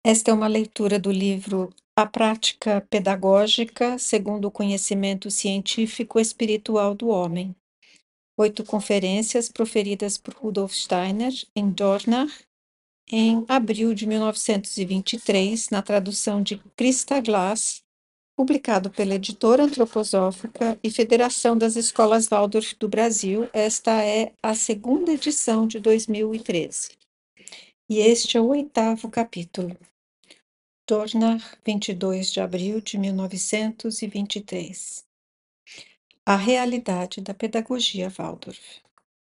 Esta é uma leitura do livro A Prática Pedagógica segundo o Conhecimento Científico Espiritual do Homem. 8 conferências proferidas por Rudolf Steiner em Dornach, em abril de 1923, na tradução de Christa Glass, publicado pela Editora Antroposófica e Federação das Escolas Waldorf do Brasil. Esta é a segunda edição de 2013. E este é o 8º capítulo. Dornach, 22 de abril de 1923. A realidade da pedagogia Waldorf.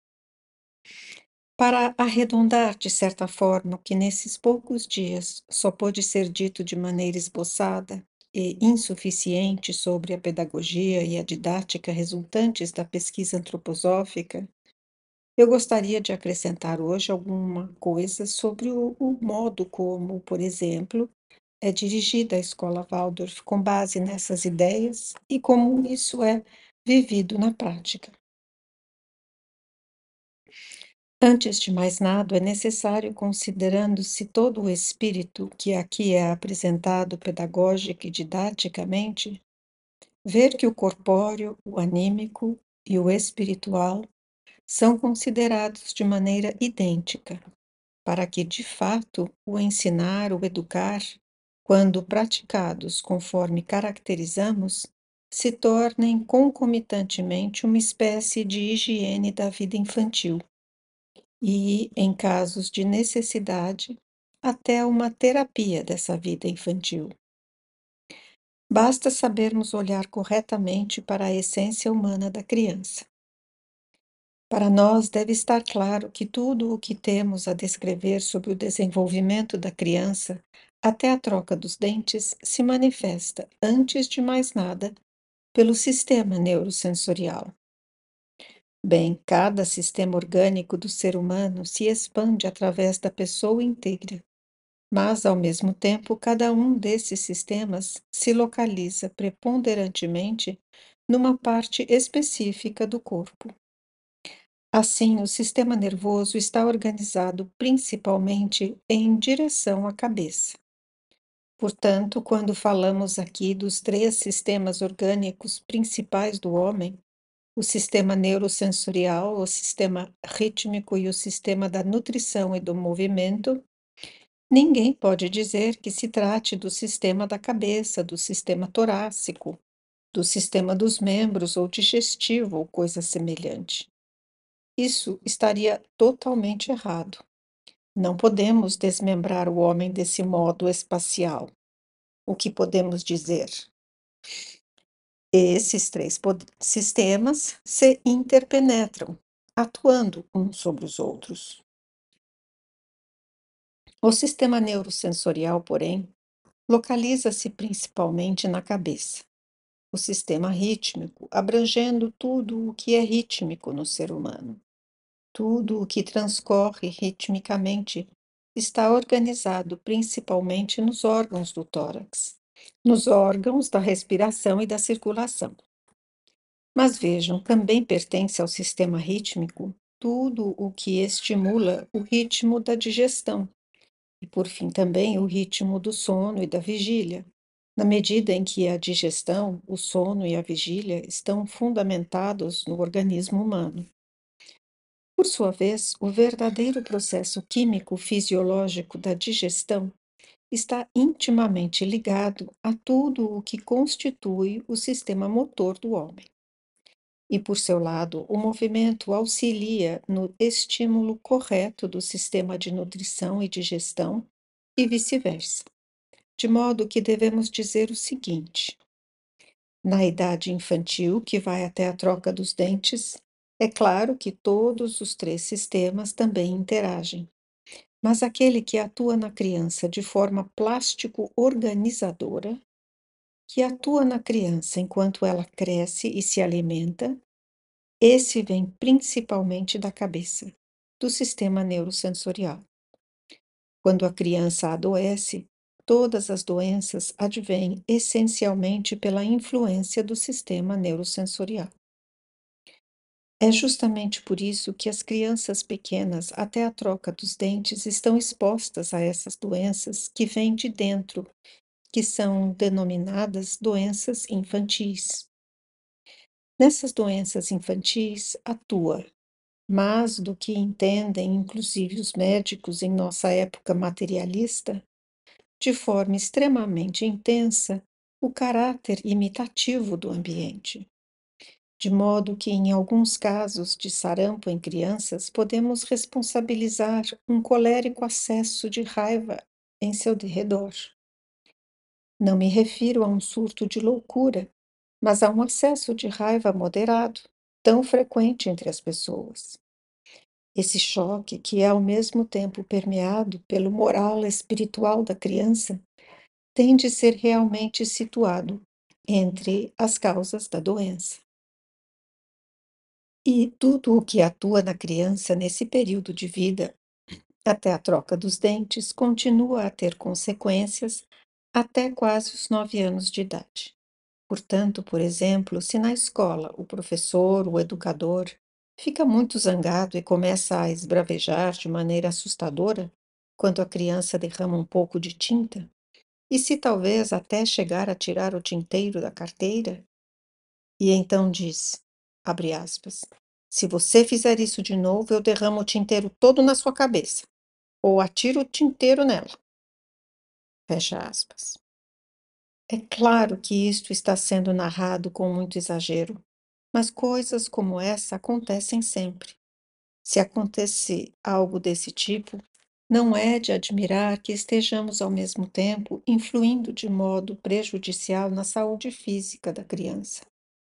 Para arredondar, de certa forma, o que nesses poucos dias só pôde ser dito de maneira esboçada e insuficiente sobre a pedagogia e a didática resultantes da pesquisa antroposófica, eu gostaria de acrescentar hoje alguma coisa sobre o modo como, por exemplo, é dirigida a escola Waldorf com base nessas ideias e como isso é vivido na prática. Antes de mais nada, é necessário, considerando-se todo o espírito que aqui é apresentado pedagógica e didaticamente, ver que o corpóreo, o anímico e o espiritual são considerados de maneira idêntica, para que, de fato, o ensinar, o educar, quando praticados conforme caracterizamos, se tornem concomitantemente uma espécie de higiene da vida infantil e, em casos de necessidade, até uma terapia dessa vida infantil. Basta sabermos olhar corretamente para a essência humana da criança. Para nós deve estar claro que tudo o que temos a descrever sobre o desenvolvimento da criança, até a troca dos dentes, se manifesta, antes de mais nada, pelo sistema neurosensorial. Bem, cada sistema orgânico do ser humano se expande através da pessoa inteira, mas, ao mesmo tempo, cada um desses sistemas se localiza preponderantemente numa parte específica do corpo. Assim, o sistema nervoso está organizado principalmente em direção à cabeça. Portanto, quando falamos aqui dos 3 sistemas orgânicos principais do homem, o sistema neurosensorial, o sistema rítmico e o sistema da nutrição e do movimento, ninguém pode dizer que se trate do sistema da cabeça, do sistema torácico, do sistema dos membros ou digestivo ou coisa semelhante. Isso estaria totalmente errado. Não podemos desmembrar o homem desse modo espacial. O que podemos dizer? Esses 3 sistemas se interpenetram, atuando uns sobre os outros. O sistema neurosensorial, porém, localiza-se principalmente na cabeça. O sistema rítmico, abrangendo tudo o que é rítmico no ser humano. Tudo o que transcorre ritmicamente está organizado principalmente nos órgãos do tórax, nos órgãos da respiração e da circulação. Mas vejam, também pertence ao sistema rítmico tudo o que estimula o ritmo da digestão e, por fim, também o ritmo do sono e da vigília, na medida em que a digestão, o sono e a vigília estão fundamentados no organismo humano. Por sua vez, o verdadeiro processo químico-fisiológico da digestão está intimamente ligado a tudo o que constitui o sistema motor do homem. E, por seu lado, o movimento auxilia no estímulo correto do sistema de nutrição e digestão e vice-versa. De modo que devemos dizer o seguinte: na idade infantil, que vai até a troca dos dentes, é claro que todos os 3 sistemas também interagem, mas aquele que atua na criança de forma plástico-organizadora, que atua na criança enquanto ela cresce e se alimenta, esse vem principalmente da cabeça, do sistema neurosensorial. Quando a criança adoece, todas as doenças advêm essencialmente pela influência do sistema neurosensorial. É justamente por isso que as crianças pequenas, até a troca dos dentes, estão expostas a essas doenças que vêm de dentro, que são denominadas doenças infantis. Nessas doenças infantis atua, mais do que entendem, inclusive os médicos em nossa época materialista, de forma extremamente intensa, o caráter imitativo do ambiente. De modo que, em alguns casos de sarampo em crianças, podemos responsabilizar um colérico acesso de raiva em seu derredor. Não me refiro a um surto de loucura, mas a um acesso de raiva moderado, tão frequente entre as pessoas. Esse choque, que é ao mesmo tempo permeado pelo moral espiritual da criança, tem de ser realmente situado entre as causas da doença. E tudo o que atua na criança nesse período de vida, até a troca dos dentes, continua a ter consequências até quase os 9 anos de idade. Portanto, por exemplo, se na escola o professor, o educador, fica muito zangado e começa a esbravejar de maneira assustadora, quando a criança derrama um pouco de tinta, e se talvez até chegar a tirar o tinteiro da carteira, e então diz, abre aspas, se você fizer isso de novo, eu derramo o tinteiro todo na sua cabeça, ou atiro o tinteiro nela, fecha aspas. É claro que isto está sendo narrado com muito exagero, mas coisas como essa acontecem sempre. Se acontecer algo desse tipo, não é de admirar que estejamos ao mesmo tempo influindo de modo prejudicial na saúde física da criança.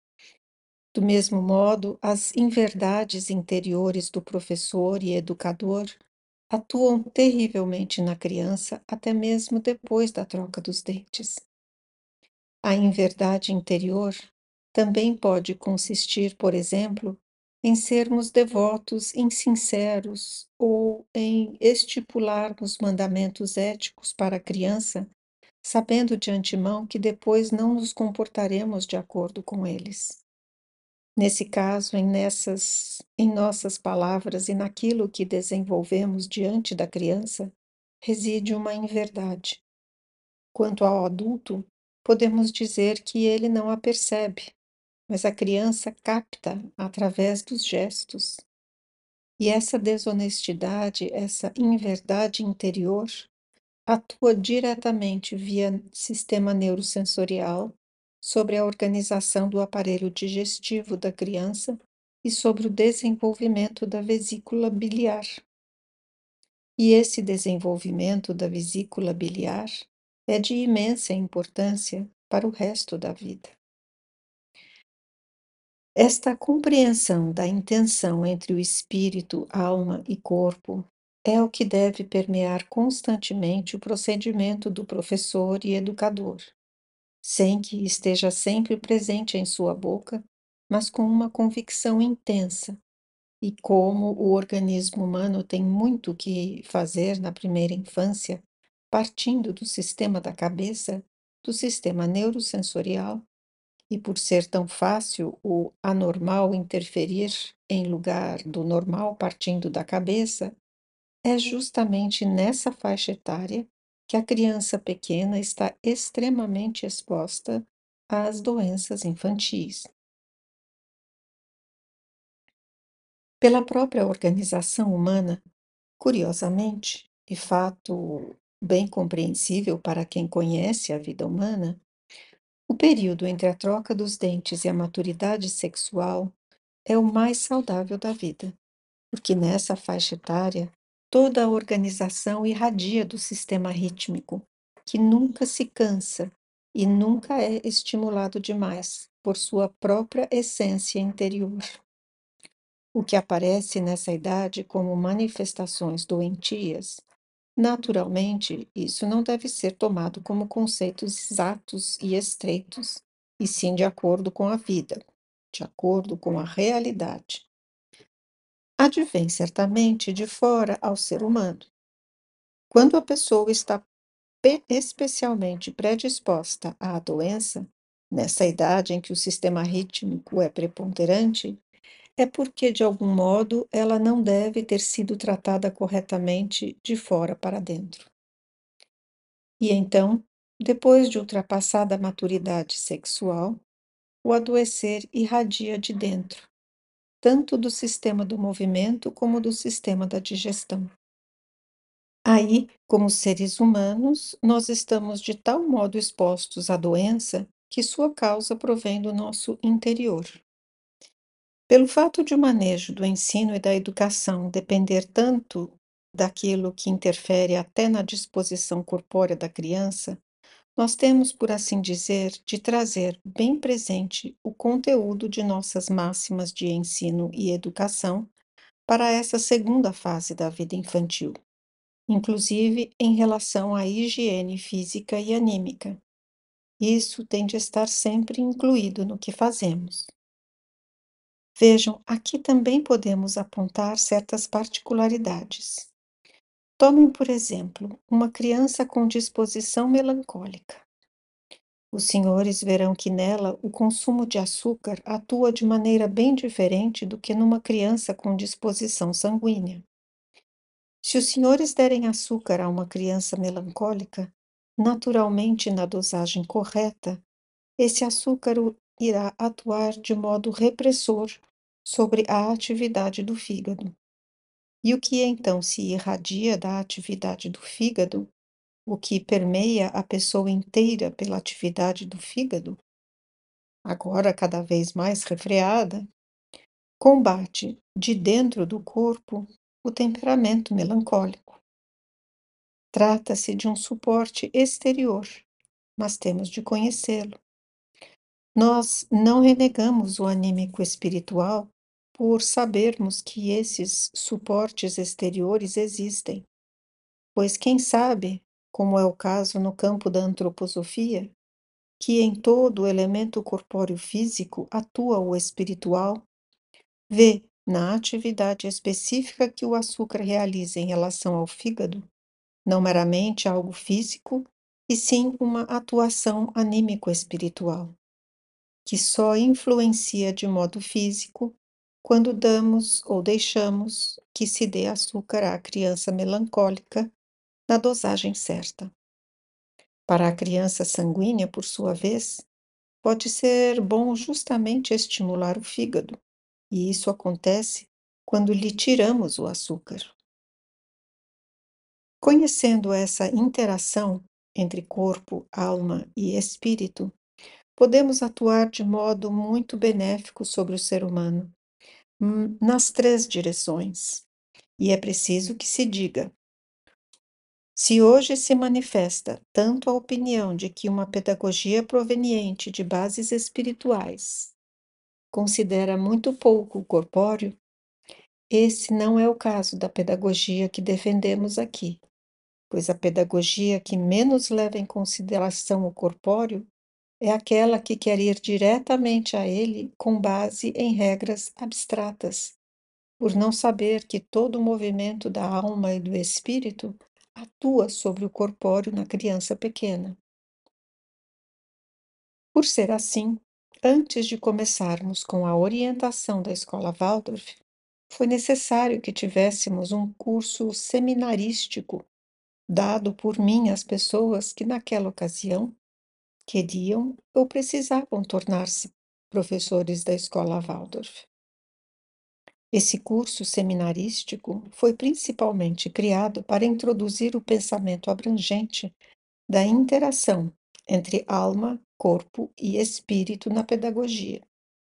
Do mesmo modo, as inverdades interiores do professor e educador atuam terrivelmente na criança até mesmo depois da troca dos dentes. A inverdade interior também pode consistir, por exemplo, em sermos devotos insinceros ou em estipularmos mandamentos éticos para a criança, sabendo de antemão que depois não nos comportaremos de acordo com eles. Nesse caso, em nossas palavras e naquilo que desenvolvemos diante da criança, reside uma inverdade. Quanto ao adulto, podemos dizer que ele não a percebe, mas a criança capta através dos gestos. E essa desonestidade, essa inverdade interior, atua diretamente via sistema neurosensorial sobre a organização do aparelho digestivo da criança e sobre o desenvolvimento da vesícula biliar. E esse desenvolvimento da vesícula biliar é de imensa importância para o resto da vida. Esta compreensão da intenção entre o espírito, alma e corpo é o que deve permear constantemente o procedimento do professor e educador, sem que esteja sempre presente em sua boca, mas com uma convicção intensa. E como o organismo humano tem muito que fazer na primeira infância, partindo do sistema da cabeça, do sistema neurosensorial, e por ser tão fácil o anormal interferir em lugar do normal partindo da cabeça, é justamente nessa faixa etária que a criança pequena está extremamente exposta às doenças infantis. Pela própria organização humana, curiosamente, e fato bem compreensível para quem conhece a vida humana, o período entre a troca dos dentes e a maturidade sexual é o mais saudável da vida, porque nessa faixa etária toda a organização irradia do sistema rítmico, que nunca se cansa e nunca é estimulado demais por sua própria essência interior. O que aparece nessa idade como manifestações doentias, naturalmente, isso não deve ser tomado como conceitos exatos e estreitos, e sim de acordo com a vida, de acordo com a realidade. Advém certamente de fora ao ser humano. Quando a pessoa está especialmente predisposta à doença, nessa idade em que o sistema rítmico é preponderante, é porque, de algum modo, ela não deve ter sido tratada corretamente de fora para dentro. E então, depois de ultrapassada a maturidade sexual, o adoecer irradia de dentro, tanto do sistema do movimento como do sistema da digestão. Aí, como seres humanos, nós estamos de tal modo expostos à doença que sua causa provém do nosso interior. Pelo fato de o manejo do ensino e da educação depender tanto daquilo que interfere até na disposição corpórea da criança, nós temos, por assim dizer, de trazer bem presente o conteúdo de nossas máximas de ensino e educação para essa segunda fase da vida infantil, inclusive em relação à higiene física e anímica. Isso tem de estar sempre incluído no que fazemos. Vejam, aqui também podemos apontar certas particularidades. Tomem, por exemplo, uma criança com disposição melancólica. Os senhores verão que nela o consumo de açúcar atua de maneira bem diferente do que numa criança com disposição sanguínea. Se os senhores derem açúcar a uma criança melancólica, naturalmente na dosagem correta, esse açúcar irá atuar de modo repressor sobre a atividade do fígado. E o que então se irradia da atividade do fígado, o que permeia a pessoa inteira pela atividade do fígado, agora cada vez mais refreada, combate de dentro do corpo o temperamento melancólico. Trata-se de um suporte exterior, mas temos de conhecê-lo. Nós não renegamos o anímico espiritual por sabermos que esses suportes exteriores existem, pois quem sabe, como é o caso no campo da antroposofia, que em todo o elemento corpóreo físico atua o espiritual, vê na atividade específica que o açúcar realiza em relação ao fígado, não meramente algo físico, e sim uma atuação anímico-espiritual, que só influencia de modo físico quando damos ou deixamos que se dê açúcar à criança melancólica na dosagem certa. Para a criança sanguínea, por sua vez, pode ser bom justamente estimular o fígado, e isso acontece quando lhe tiramos o açúcar. Conhecendo essa interação entre corpo, alma e espírito, podemos atuar de modo muito benéfico sobre o ser humano, nas três direções. E é preciso que se diga: se hoje se manifesta tanto a opinião de que uma pedagogia proveniente de bases espirituais considera muito pouco o corpóreo, esse não é o caso da pedagogia que defendemos aqui, pois a pedagogia que menos leva em consideração o corpóreo é aquela que quer ir diretamente a ele com base em regras abstratas, por não saber que todo o movimento da alma e do espírito atua sobre o corpóreo na criança pequena. Por ser assim, antes de começarmos com a orientação da escola Waldorf, foi necessário que tivéssemos um curso seminarístico dado por mim às pessoas que, naquela ocasião, queriam ou precisavam tornar-se professores da escola Waldorf. Esse curso seminarístico foi principalmente criado para introduzir o pensamento abrangente da interação entre alma, corpo e espírito na pedagogia.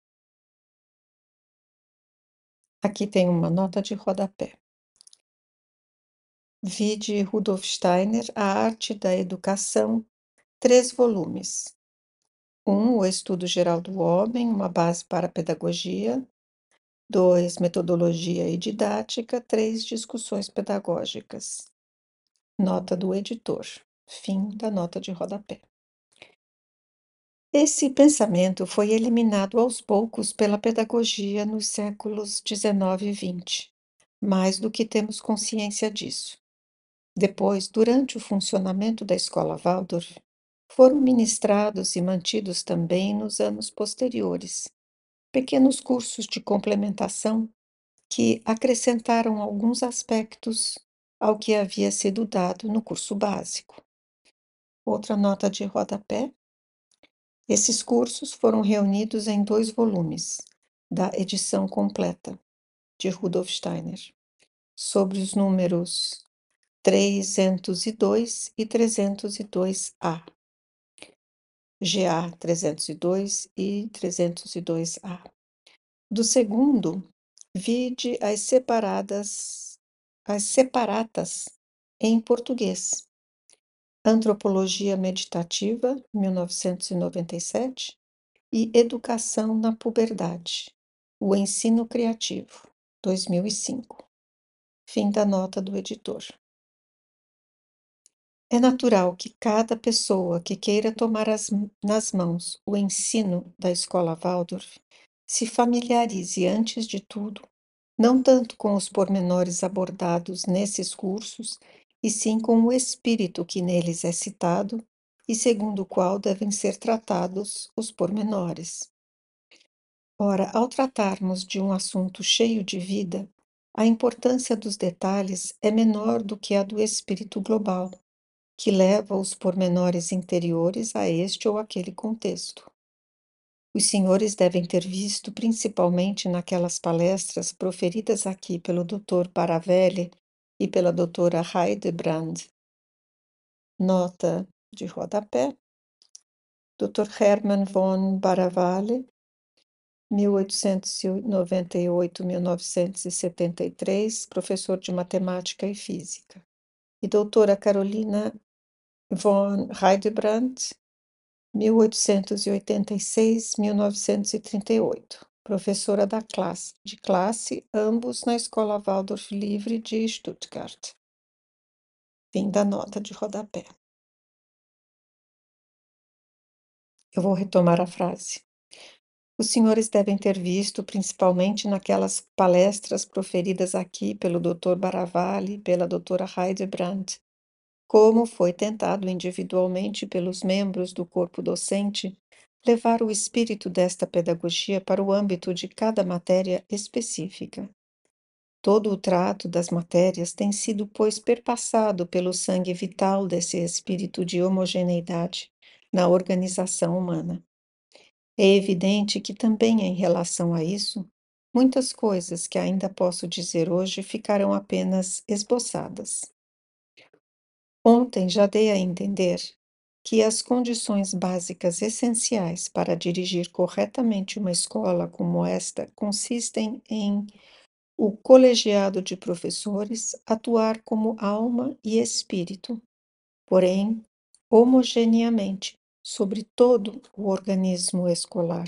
Aqui tem uma nota de rodapé. Vide Rudolf Steiner, A Arte da Educação, 3 volumes. 1. O Estudo Geral do Homem, uma base para a pedagogia. 2. Metodologia e didática. 3. Discussões pedagógicas. Nota do editor. Fim da nota de rodapé. Esse pensamento foi eliminado aos poucos pela pedagogia nos séculos XIX e XX, mais do que temos consciência disso. Depois, durante o funcionamento da escola Waldorf, foram ministrados e mantidos também nos anos posteriores, pequenos cursos de complementação que acrescentaram alguns aspectos ao que havia sido dado no curso básico. Outra nota de rodapé: esses cursos foram reunidos em 2 volumes, da edição completa, de Rudolf Steiner, sobre os números 302 e 302A, GA 302 e 302A. Do segundo, vide as separatas em português: Antropologia Meditativa, 1997, e Educação na Puberdade, o Ensino Criativo, 2005. Fim da nota do editor. É natural que cada pessoa que queira tomar nas mãos o ensino da Escola Waldorf se familiarize, antes de tudo, não tanto com os pormenores abordados nesses cursos, e sim com o espírito que neles é citado e segundo o qual devem ser tratados os pormenores. Ora, ao tratarmos de um assunto cheio de vida, a importância dos detalhes é menor do que a do espírito global, que leva os pormenores interiores a este ou aquele contexto. Os senhores devem ter visto, principalmente naquelas palestras proferidas aqui pelo Dr. Paravelli e pela doutora Heidebrand. Nota de rodapé: Dr. Hermann von Baravalli, 1898-1973, professor de matemática e física, e doutora Carolina von Heidebrand, 1886-1938, professora de classe, ambos na Escola Waldorf Livre de Stuttgart. Fim da nota de rodapé. Eu vou retomar a frase. Os senhores devem ter visto, principalmente naquelas palestras proferidas aqui pelo Dr. Baravalli e pela doutora Heidebrand, como foi tentado individualmente pelos membros do corpo docente levar o espírito desta pedagogia para o âmbito de cada matéria específica. Todo o trato das matérias tem sido, pois, perpassado pelo sangue vital desse espírito de homogeneidade na organização humana. É evidente que também em relação a isso, muitas coisas que ainda posso dizer hoje ficarão apenas esboçadas. Ontem já dei a entender que as condições básicas essenciais para dirigir corretamente uma escola como esta consistem em o colegiado de professores atuar como alma e espírito, porém, homogeneamente, sobre todo o organismo escolar.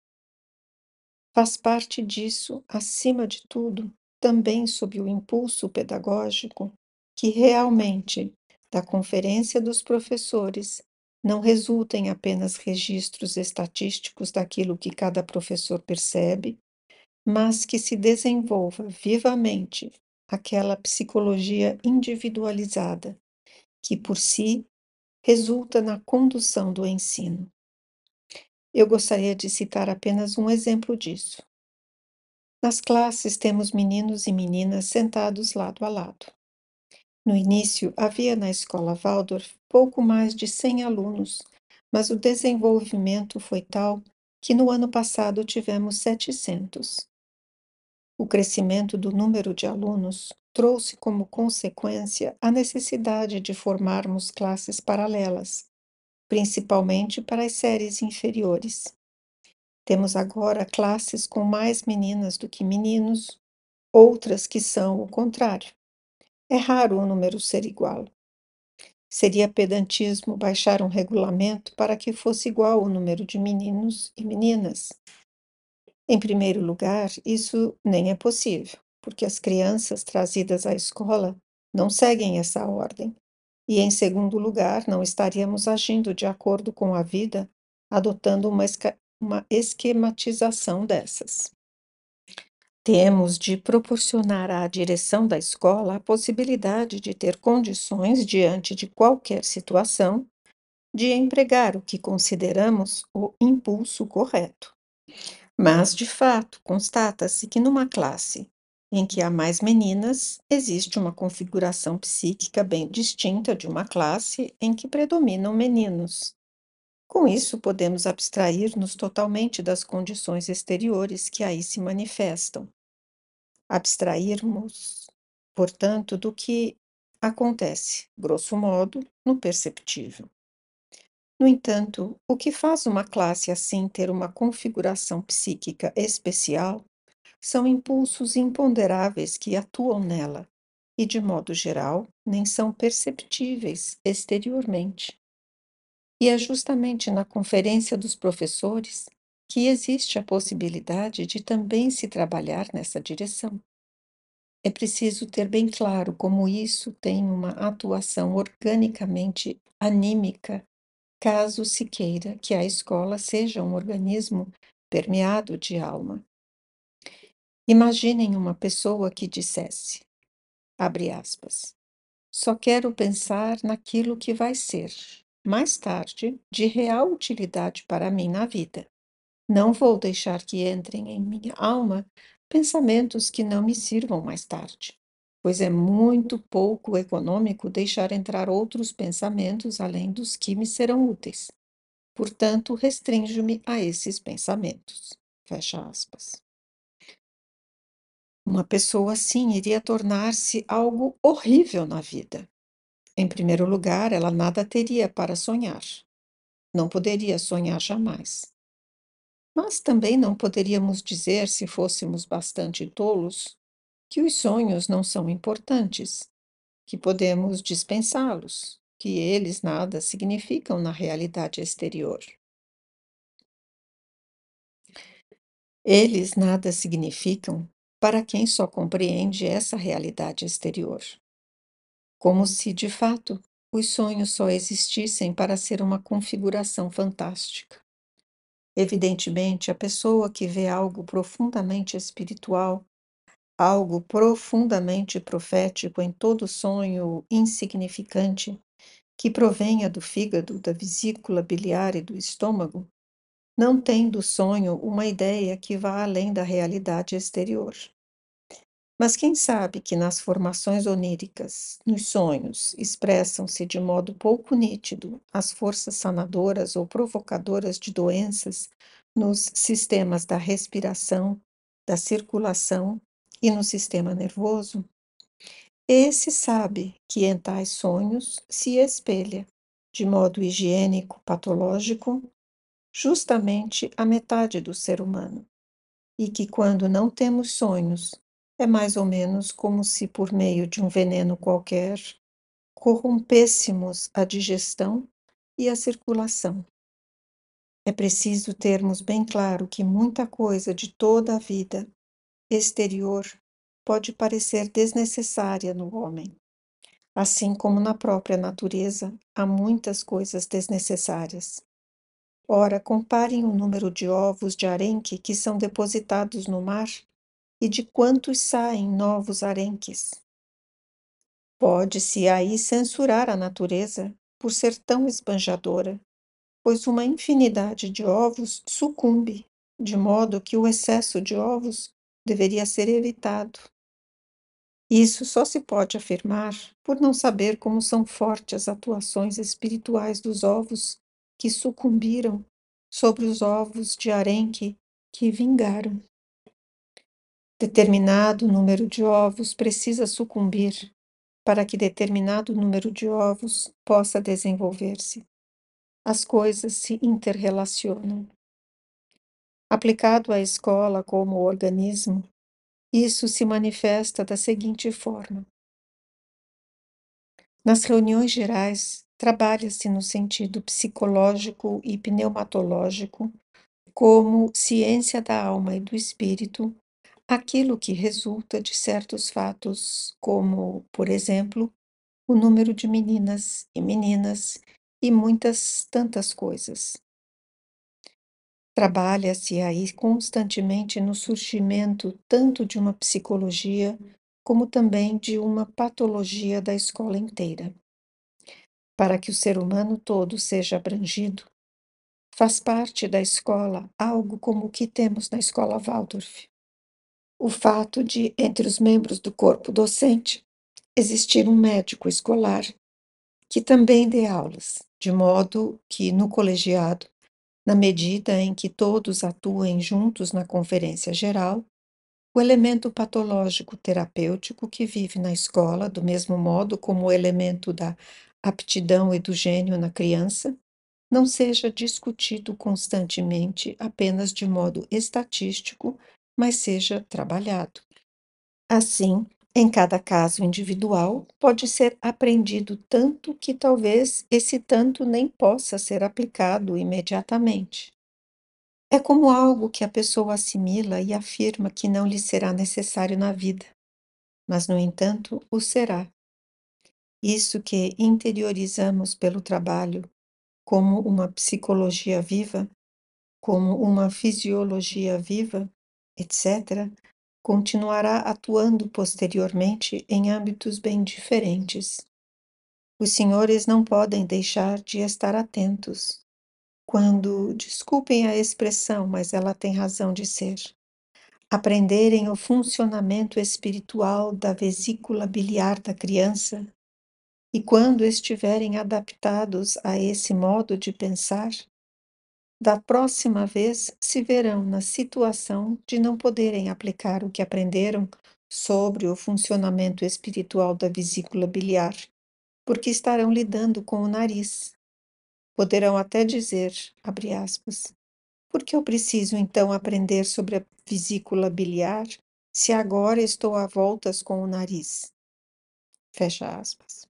Faz parte disso, acima de tudo, também sob o impulso pedagógico, que realmente, da conferência dos professores, não resultem apenas registros estatísticos daquilo que cada professor percebe, mas que se desenvolva vivamente aquela psicologia individualizada, que por si resulta na condução do ensino. Eu gostaria de citar apenas um exemplo disso. Nas classes temos meninos e meninas sentados lado a lado. No início, havia na escola Waldorf pouco mais de 100 alunos, mas o desenvolvimento foi tal que no ano passado tivemos 700. O crescimento do número de alunos trouxe como consequência a necessidade de formarmos classes paralelas, principalmente para as séries inferiores. Temos agora classes com mais meninas do que meninos, outras que são o contrário. É raro o número ser igual. Seria pedantismo baixar um regulamento para que fosse igual o número de meninos e meninas. Em primeiro lugar, isso nem é possível, porque as crianças trazidas à escola não seguem essa ordem. E, em segundo lugar, não estaríamos agindo de acordo com a vida, adotando uma esquematização dessas. Temos de proporcionar à direção da escola a possibilidade de ter condições, diante de qualquer situação, de empregar o que consideramos o impulso correto. Mas, de fato, constata-se que numa classe em que há mais meninas, existe uma configuração psíquica bem distinta de uma classe em que predominam meninos. Com isso, podemos abstrair-nos totalmente das condições exteriores que aí se manifestam. Abstrairmos, portanto, do que acontece, grosso modo, no perceptível. No entanto, o que faz uma classe assim ter uma configuração psíquica especial são impulsos imponderáveis que atuam nela e, de modo geral, nem são perceptíveis exteriormente. E é justamente na Conferência dos Professores que existe a possibilidade de também se trabalhar nessa direção. É preciso ter bem claro como isso tem uma atuação organicamente anímica, caso se queira que a escola seja um organismo permeado de alma. Imaginem uma pessoa que dissesse, abre aspas, só quero pensar naquilo que vai ser, mais tarde, de real utilidade para mim na vida. Não vou deixar que entrem em minha alma pensamentos que não me sirvam mais tarde, pois é muito pouco econômico deixar entrar outros pensamentos além dos que me serão úteis. Portanto, restrinjo-me a esses pensamentos. Fecha aspas. Uma pessoa assim iria tornar-se algo horrível na vida. Em primeiro lugar, ela nada teria para sonhar. Não poderia sonhar jamais. Mas também não poderíamos dizer, se fôssemos bastante tolos, que os sonhos não são importantes, que podemos dispensá-los, que eles nada significam na realidade exterior. Eles nada significam para quem só compreende essa realidade exterior. Como se, de fato, os sonhos só existissem para ser uma configuração fantástica. Evidentemente, a pessoa que vê algo profundamente espiritual, algo profundamente profético em todo sonho insignificante, que provenha do fígado, da vesícula biliar e do estômago, não tem do sonho uma ideia que vá além da realidade exterior. Mas quem sabe que nas formações oníricas, nos sonhos, expressam-se de modo pouco nítido as forças sanadoras ou provocadoras de doenças nos sistemas da respiração, da circulação e no sistema nervoso? Esse sabe que em tais sonhos se espelha, de modo higiênico patológico, justamente a metade do ser humano e que, quando não temos sonhos, é mais ou menos como se, por meio de um veneno qualquer, corrompêssemos a digestão e a circulação. É preciso termos bem claro que muita coisa de toda a vida exterior pode parecer desnecessária no homem, assim como na própria natureza há muitas coisas desnecessárias. Ora, comparem o número de ovos de arenque que são depositados no mar e de quantos saem novos arenques. Pode-se aí censurar a natureza por ser tão esbanjadora, pois uma infinidade de ovos sucumbe, de modo que o excesso de ovos deveria ser evitado. Isso só se pode afirmar por não saber como são fortes as atuações espirituais dos ovos que sucumbiram sobre os ovos de arenque que vingaram. Determinado número de ovos precisa sucumbir para que determinado número de ovos possa desenvolver-se. As coisas se interrelacionam. Aplicado à escola como organismo, isso se manifesta da seguinte forma: nas reuniões gerais, trabalha-se no sentido psicológico e pneumatológico, como ciência da alma e do espírito, aquilo que resulta de certos fatos, como, por exemplo, o número de meninas e muitas tantas coisas. Trabalha-se aí constantemente no surgimento tanto de uma psicologia como também de uma patologia da escola inteira. Para que o ser humano todo seja abrangido, Faz parte da escola algo como o que temos na escola Waldorf. O fato de, entre os membros do corpo docente, existir um médico escolar que também dê aulas, de modo que, no colegiado, na medida em que todos atuem juntos na conferência geral, o elemento patológico terapêutico que vive na escola, do mesmo modo como o elemento da aptidão e do gênio na criança, não seja discutido constantemente apenas de modo estatístico, mas seja trabalhado. Assim, em cada caso individual, pode ser aprendido tanto que talvez esse tanto nem possa ser aplicado imediatamente. É como algo que a pessoa assimila e afirma que não lhe será necessário na vida, mas, no entanto, o será. Isso que interiorizamos pelo trabalho, como uma psicologia viva, como uma fisiologia viva, etc., continuará atuando posteriormente em âmbitos bem diferentes. Os senhores não podem deixar de estar atentos quando, desculpem a expressão, mas ela tem razão de ser, aprenderem o funcionamento espiritual da vesícula biliar da criança e quando estiverem adaptados a esse modo de pensar, da próxima vez se verão na situação de não poderem aplicar o que aprenderam sobre o funcionamento espiritual da vesícula biliar, porque estarão lidando com o nariz. Poderão até dizer, abre aspas, por que eu preciso então aprender sobre a vesícula biliar se agora estou a voltas com o nariz? Fecha aspas.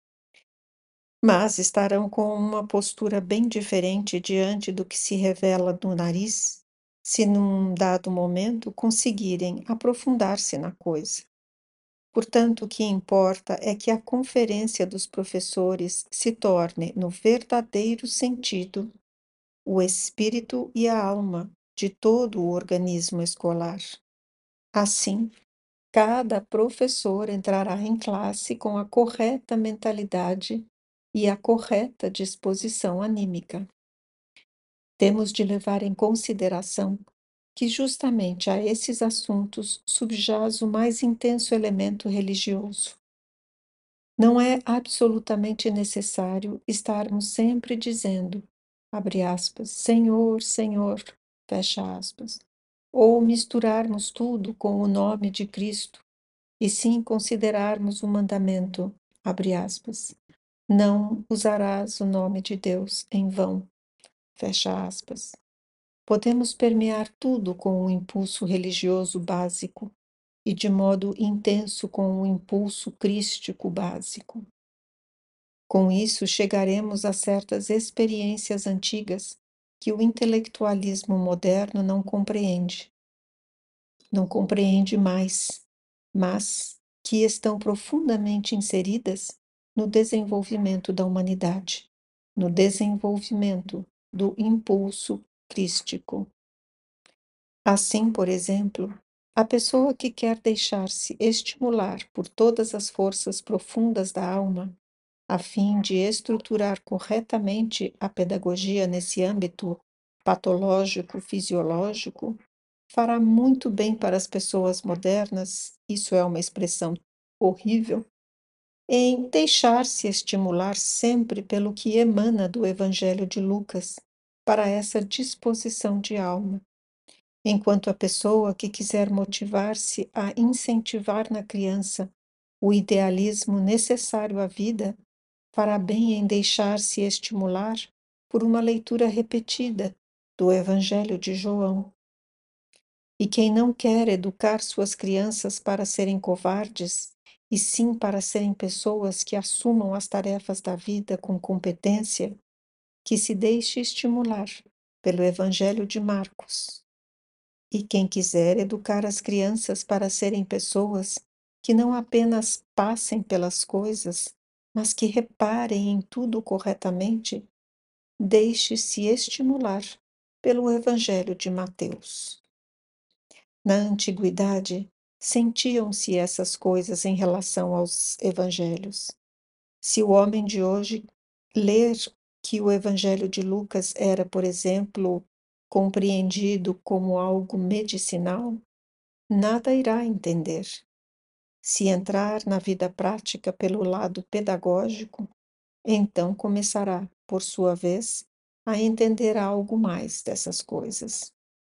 Mas estarão com uma postura bem diferente diante do que se revela no nariz, se num dado momento conseguirem aprofundar-se na coisa. Portanto, o que importa é que a conferência dos professores se torne, no verdadeiro sentido, o espírito e a alma de todo o organismo escolar. Assim, cada professor entrará em classe com a correta mentalidade e a correta disposição anímica. Temos de levar em consideração que justamente a esses assuntos subjaz o mais intenso elemento religioso. Não é absolutamente necessário estarmos sempre dizendo, abre aspas, Senhor, Senhor, fecha aspas, ou misturarmos tudo com o nome de Cristo, e sim considerarmos o mandamento, abre aspas, não usarás o nome de Deus em vão, fecha aspas. Podemos permear tudo com o impulso religioso básico e de modo intenso com o impulso crístico básico. Com isso, chegaremos a certas experiências antigas que o intelectualismo moderno não compreende mais, mas que estão profundamente inseridas no desenvolvimento da humanidade, no desenvolvimento do impulso crístico. Assim, por exemplo, a pessoa que quer deixar-se estimular por todas as forças profundas da alma, a fim de estruturar corretamente a pedagogia nesse âmbito patológico-fisiológico, fará muito bem para as pessoas modernas, isso é uma expressão horrível, em deixar-se estimular sempre pelo que emana do Evangelho de Lucas para essa disposição de alma, enquanto a pessoa que quiser motivar-se a incentivar na criança o idealismo necessário à vida, fará bem em deixar-se estimular por uma leitura repetida do Evangelho de João. E quem não quer educar suas crianças para serem covardes, e sim para serem pessoas que assumam as tarefas da vida com competência, que se deixe estimular pelo Evangelho de Marcos. E quem quiser educar as crianças para serem pessoas que não apenas passem pelas coisas, mas que reparem em tudo corretamente, deixe-se estimular pelo Evangelho de Mateus. Na antiguidade, sentiam-se essas coisas em relação aos evangelhos. Se o homem de hoje ler que o Evangelho de Lucas era, por exemplo, compreendido como algo medicinal, nada irá entender. Se entrar na vida prática pelo lado pedagógico, então começará, por sua vez, a entender algo mais dessas coisas.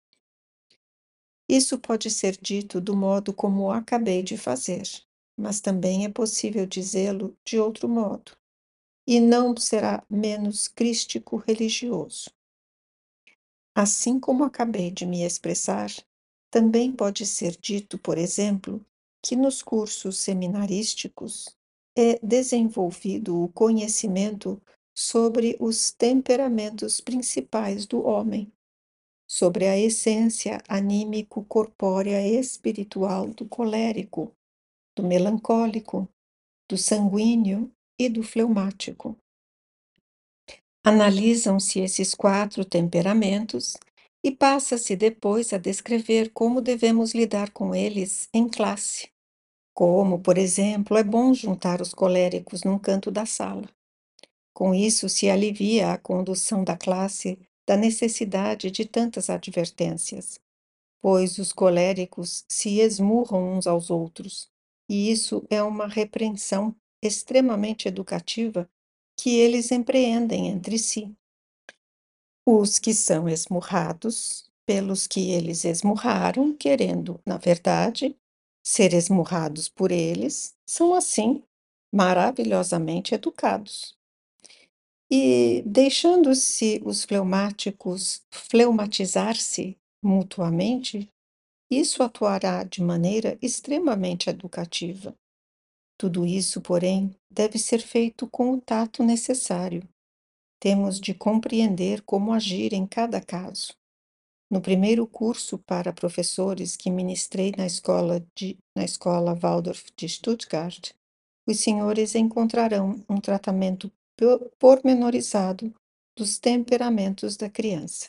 Isso pode ser dito do modo como acabei de fazer, mas também é possível dizê-lo de outro modo, e não será menos crístico-religioso. Assim como acabei de me expressar, também pode ser dito, por exemplo, que nos cursos seminarísticos é desenvolvido o conhecimento sobre os temperamentos principais do homem, sobre a essência anímico-corpórea espiritual do colérico, do melancólico, do sanguíneo e do fleumático. Analisam-se esses 4 temperamentos e passa-se depois a descrever como devemos lidar com eles em classe. Como, por exemplo, é bom juntar os coléricos num canto da sala. Com isso, se alivia a condução da classe da necessidade de tantas advertências, pois os coléricos se esmurram uns aos outros, e isso é uma repreensão extremamente educativa que eles empreendem entre si. Os que são esmurrados pelos que eles esmurraram, querendo, na verdade, ser esmurrados por eles, são assim maravilhosamente educados. E deixando-se os fleumáticos fleumatizar-se mutuamente, isso atuará de maneira extremamente educativa. Tudo isso, porém, deve ser feito com o tato necessário. Temos de compreender como agir em cada caso. No primeiro curso para professores que ministrei na escola Waldorf de Stuttgart, os senhores encontrarão um tratamento pormenorizado dos temperamentos da criança.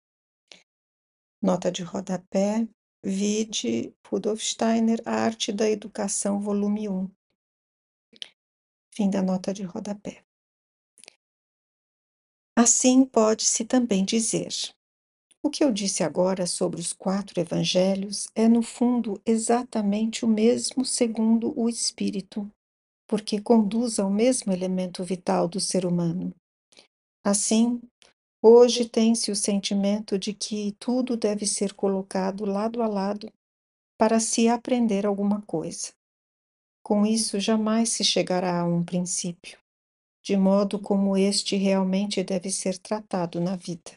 Nota de rodapé, vide Rudolf Steiner, A Arte da Educação, volume 1. Fim da nota de rodapé. Assim pode-se também dizer: o que eu disse agora sobre os 4 evangelhos é, no fundo, exatamente o mesmo segundo o Espírito, porque conduz ao mesmo elemento vital do ser humano. Assim, hoje tem-se o sentimento de que tudo deve ser colocado lado a lado para se aprender alguma coisa. Com isso, jamais se chegará a um princípio, de modo como este realmente deve ser tratado na vida.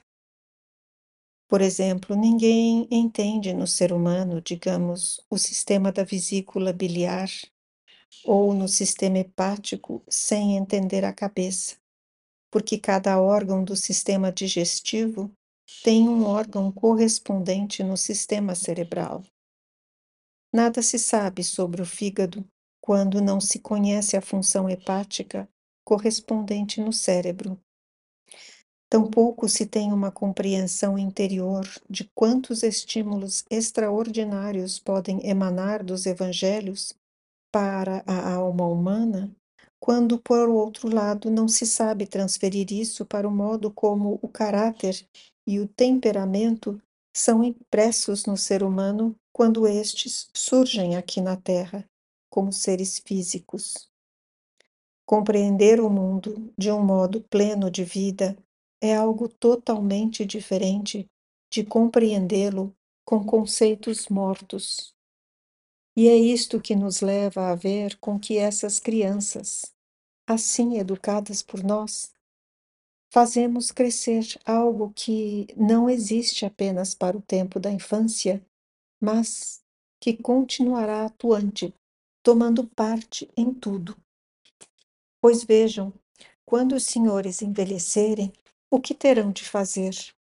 Por exemplo, ninguém entende no ser humano, digamos, o sistema da vesícula biliar ou no sistema hepático sem entender a cabeça, porque cada órgão do sistema digestivo tem um órgão correspondente no sistema cerebral. Nada se sabe sobre o fígado quando não se conhece a função hepática correspondente no cérebro. Tampouco se tem uma compreensão interior de quantos estímulos extraordinários podem emanar dos evangelhos para a alma humana, quando, por outro lado, não se sabe transferir isso para o modo como o caráter e o temperamento são impressos no ser humano quando estes surgem aqui na Terra, como seres físicos. Compreender o mundo de um modo pleno de vida é algo totalmente diferente de compreendê-lo com conceitos mortos. E é isto que nos leva a ver com que essas crianças, assim educadas por nós, fazemos crescer algo que não existe apenas para o tempo da infância, mas que continuará atuante, tomando parte em tudo. Pois vejam, quando os senhores envelhecerem, o que terão de fazer?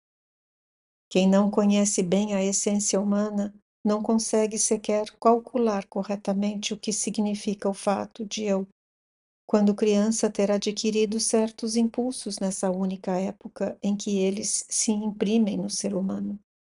Quem não conhece bem a essência humana não consegue sequer calcular corretamente o que significa o fato de eu, quando criança, ter adquirido certos impulsos nessa única época em que eles se imprimem no ser humano.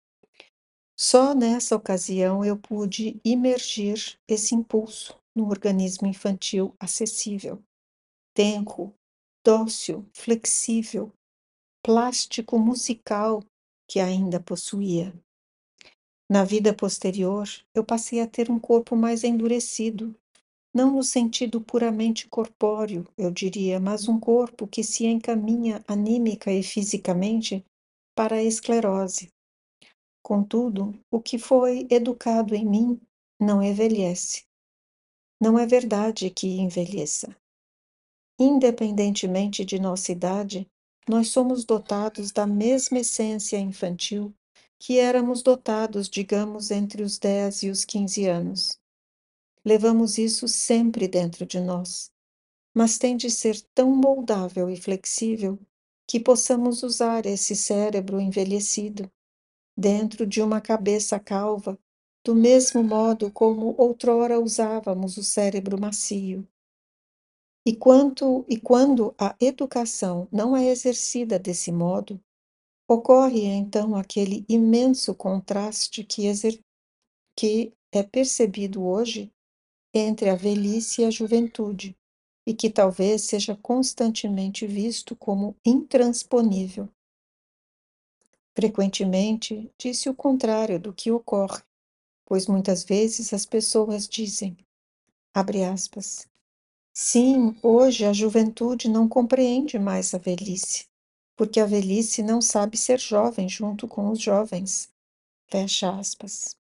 Só nessa ocasião eu pude imergir esse impulso no organismo infantil acessível, tenro, dócil, flexível, plástico musical que ainda possuía. Na vida posterior, eu passei a ter um corpo mais endurecido, não no sentido puramente corpóreo, eu diria, mas um corpo que se encaminha anímica e fisicamente para a esclerose. Contudo, o que foi educado em mim não envelhece. Não é verdade que envelheça. Independentemente de nossa idade, nós somos dotados da mesma essência infantil que éramos dotados, digamos, entre os 10 e os 15 anos. Levamos isso sempre dentro de nós, mas tem de ser tão moldável e flexível que possamos usar esse cérebro envelhecido dentro de uma cabeça calva, do mesmo modo como outrora usávamos o cérebro macio. E quando a educação não é exercida desse modo, ocorre então aquele imenso contraste que é percebido hoje entre a velhice e a juventude, e que talvez seja constantemente visto como intransponível. Frequentemente, disse o contrário do que ocorre, pois muitas vezes as pessoas dizem, abre aspas, sim, hoje a juventude não compreende mais a velhice, porque a velhice não sabe ser jovem junto com os jovens. Fecha aspas.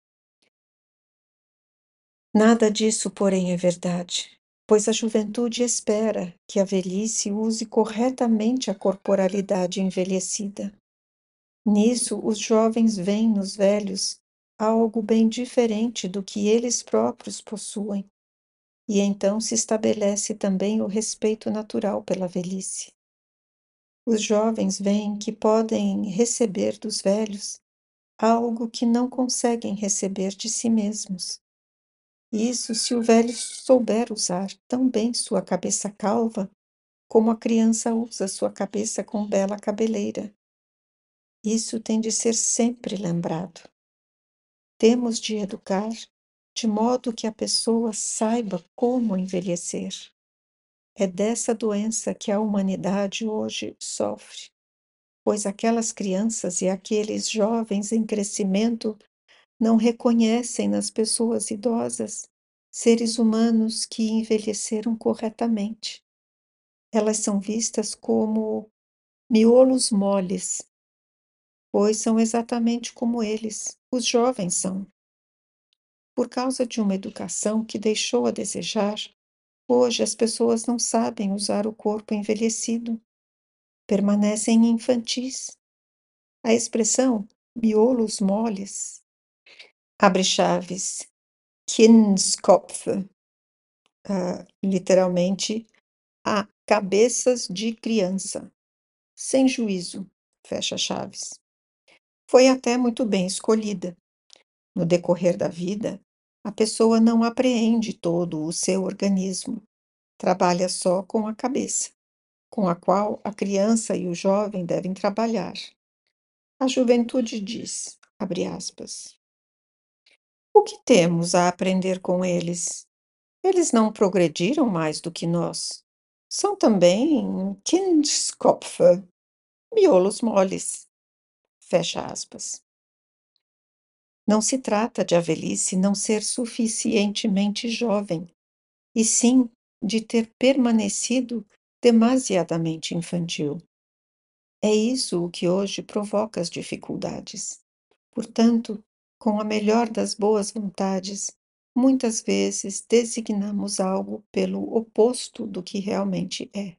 Nada disso, porém, é verdade, pois a juventude espera que a velhice use corretamente a corporalidade envelhecida. Nisso, os jovens veem nos velhos algo bem diferente do que eles próprios possuem, e então se estabelece também o respeito natural pela velhice. Os jovens veem que podem receber dos velhos algo que não conseguem receber de si mesmos. Isso se o velho souber usar tão bem sua cabeça calva como a criança usa sua cabeça com bela cabeleira. Isso tem de ser sempre lembrado. Temos de educar de modo que a pessoa saiba como envelhecer. É dessa doença que a humanidade hoje sofre, pois aquelas crianças e aqueles jovens em crescimento não reconhecem nas pessoas idosas seres humanos que envelheceram corretamente. Elas são vistas como miolos moles, pois são exatamente como eles, os jovens são. Por causa de uma educação que deixou a desejar, hoje as pessoas não sabem usar o corpo envelhecido, permanecem infantis. A expressão miolos moles, abre chaves, Kindskopf, literalmente, a cabeças de criança, sem juízo, fecha chaves. Foi até muito bem escolhida. No decorrer da vida, a pessoa não apreende todo o seu organismo, trabalha só com a cabeça, com a qual a criança e o jovem devem trabalhar. A juventude diz, abre aspas, o que temos a aprender com eles? Eles não progrediram mais do que nós. São também Kindskopf, miolos moles. Fecha aspas. Não se trata de a velhice não ser suficientemente jovem, e sim de ter permanecido demasiadamente infantil. É isso o que hoje provoca as dificuldades. Portanto, com a melhor das boas vontades, muitas vezes designamos algo pelo oposto do que realmente é.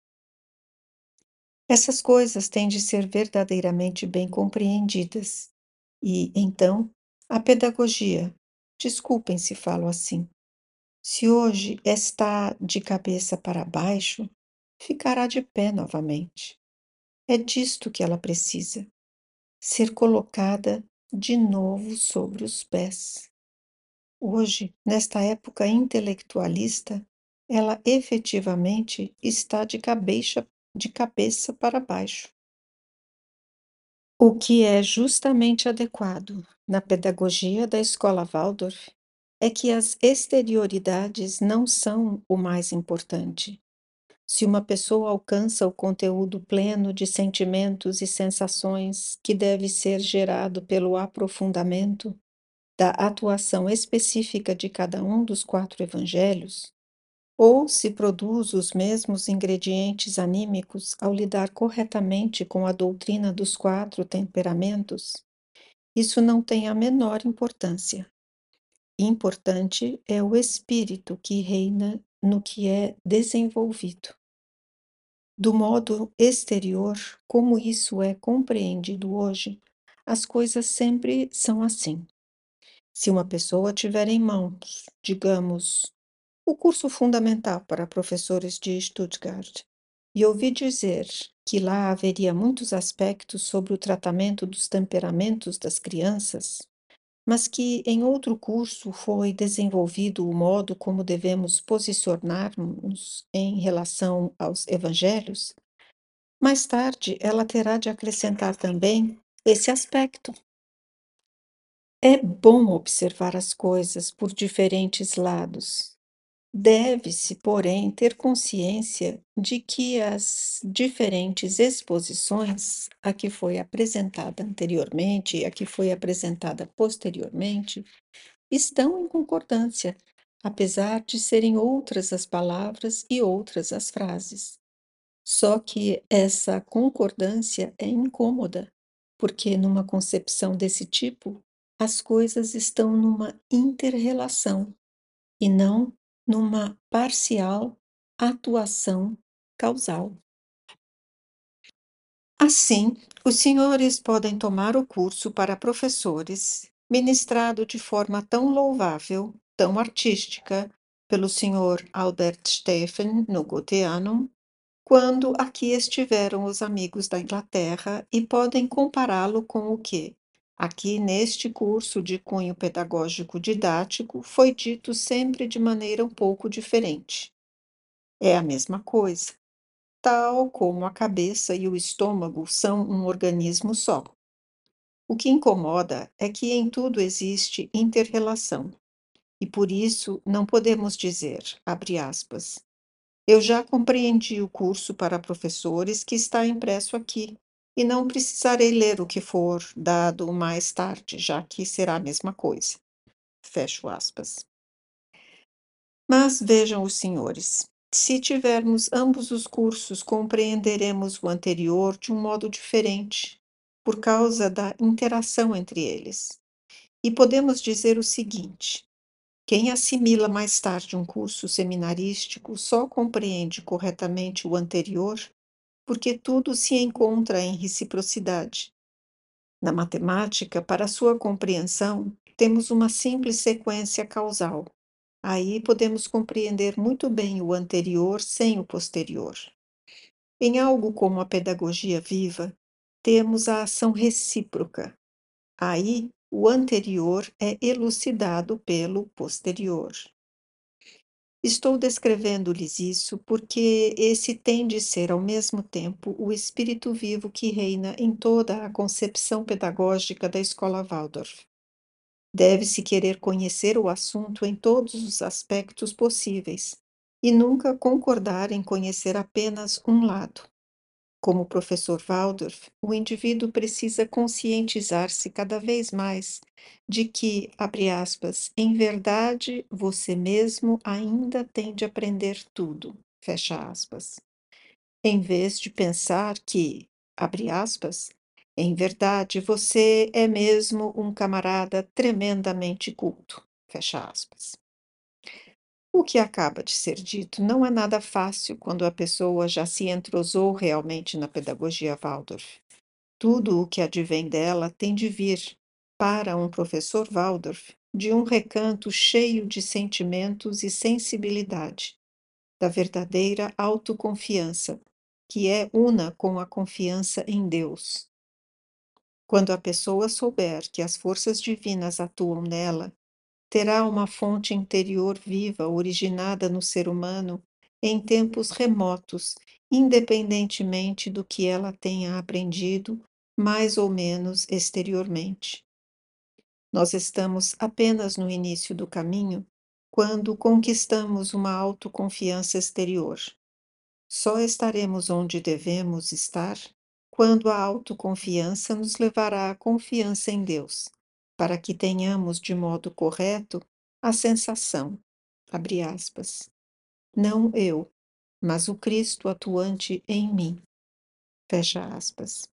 Essas coisas têm de ser verdadeiramente bem compreendidas. E, então, a pedagogia, desculpem se falo assim, se hoje está de cabeça para baixo, ficará de pé novamente. É disto que ela precisa, ser colocada de novo sobre os pés. Hoje, nesta época intelectualista, ela efetivamente está de cabeça para baixo. O que é justamente adequado na pedagogia da escola Waldorf é que as exterioridades não são o mais importante, Se uma pessoa alcança o conteúdo pleno de sentimentos e sensações que deve ser gerado pelo aprofundamento da atuação específica de cada um dos quatro evangelhos, ou se produz os mesmos ingredientes anímicos ao lidar corretamente com a doutrina dos quatro temperamentos, isso não tem a menor importância. Importante é o espírito que reina no que é desenvolvido. Do modo exterior, como isso é compreendido hoje, as coisas sempre são assim. Se uma pessoa tiver em mãos, digamos, o curso fundamental para professores de Stuttgart, e ouvi dizer que lá haveria muitos aspectos sobre o tratamento dos temperamentos das crianças, mas que em outro curso foi desenvolvido o modo como devemos posicionar-nos em relação aos evangelhos, mais tarde ela terá de acrescentar também esse aspecto. É bom observar as coisas por diferentes lados. Deve-se, porém, ter consciência de que as diferentes exposições, a que foi apresentada anteriormente e a que foi apresentada posteriormente, estão em concordância, apesar de serem outras as palavras e outras as frases. Só que essa concordância é incômoda, porque numa concepção desse tipo, as coisas estão numa inter-relação e não numa parcial atuação causal. Assim, os senhores podem tomar o curso para professores, ministrado de forma tão louvável, tão artística, pelo senhor Albert Steffen no Goetheanum, quando aqui estiveram os amigos da Inglaterra e podem compará-lo com o que, aqui neste curso de cunho pedagógico didático, foi dito sempre de maneira um pouco diferente. É a mesma coisa, tal como a cabeça e o estômago são um organismo só. O que incomoda é que em tudo existe inter-relação, e por isso não podemos dizer, abre aspas, eu já compreendi o curso para professores que está impresso aqui, e não precisarei ler o que for dado mais tarde, já que será a mesma coisa. Fecho aspas. Mas vejam os senhores, se tivermos ambos os cursos, compreenderemos o anterior de um modo diferente, por causa da interação entre eles. E podemos dizer o seguinte: quem assimila mais tarde um curso seminarístico só compreende corretamente o anterior porque tudo se encontra em reciprocidade. Na matemática, para sua compreensão, temos uma simples sequência causal. Aí podemos compreender muito bem o anterior sem o posterior. Em algo como a pedagogia viva, temos a ação recíproca. Aí, o anterior é elucidado pelo posterior. Estou descrevendo-lhes isso porque esse tem de ser, ao mesmo tempo, o espírito vivo que reina em toda a concepção pedagógica da escola Waldorf. Deve-se querer conhecer o assunto em todos os aspectos possíveis e nunca concordar em conhecer apenas um lado. Como professor Waldorf, o indivíduo precisa conscientizar-se cada vez mais de que, abre aspas, em verdade, você mesmo ainda tem de aprender tudo, fecha aspas, em vez de pensar que, abre aspas, em verdade, você é mesmo um camarada tremendamente culto, fecha aspas. O que acaba de ser dito não é nada fácil quando a pessoa já se entrosou realmente na pedagogia Waldorf. Tudo o que advém dela tem de vir, para um professor Waldorf, de um recanto cheio de sentimentos e sensibilidade, da verdadeira autoconfiança, que é una com a confiança em Deus. Quando a pessoa souber que as forças divinas atuam nela, terá uma fonte interior viva originada no ser humano em tempos remotos, independentemente do que ela tenha aprendido, mais ou menos exteriormente. Nós estamos apenas no início do caminho quando conquistamos uma autoconfiança exterior. Só estaremos onde devemos estar quando a autoconfiança nos levará à confiança em Deus, para que tenhamos de modo correto a sensação, abre aspas, não eu, mas o Cristo atuante em mim, fecha aspas.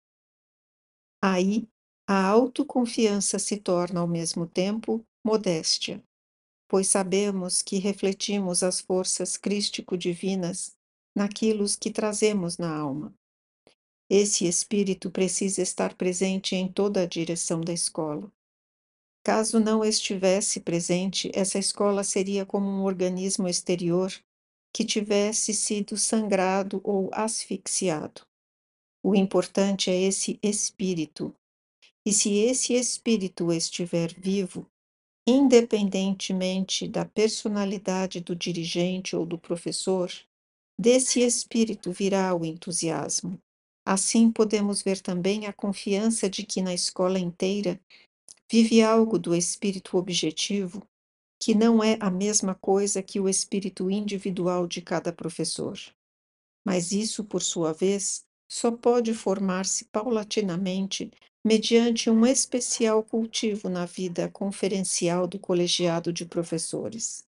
Aí, a autoconfiança se torna ao mesmo tempo modéstia, pois sabemos que refletimos as forças crístico-divinas naquilo que trazemos na alma. Esse espírito precisa estar presente em toda a direção da escola. Caso não estivesse presente, essa escola seria como um organismo exterior que tivesse sido sangrado ou asfixiado. O importante é esse espírito. E se esse espírito estiver vivo, independentemente da personalidade do dirigente ou do professor, desse espírito virá o entusiasmo. Assim, podemos ver também a confiança de que na escola inteira vive algo do espírito objetivo, que não é a mesma coisa que o espírito individual de cada professor. Mas isso, por sua vez, só pode formar-se paulatinamente mediante um especial cultivo na vida conferencial do colegiado de professores.